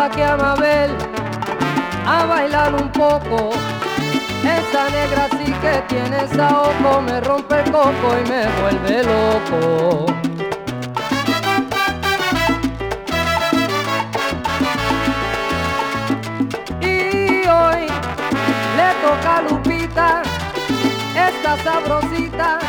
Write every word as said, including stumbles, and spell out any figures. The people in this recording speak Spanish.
saqué a Mabel a bailar un poco. Esa negra sí que tiene saoco, me rompe el coco y me vuelve loco. Y hoy le toca a Lupita, esta sabrosita,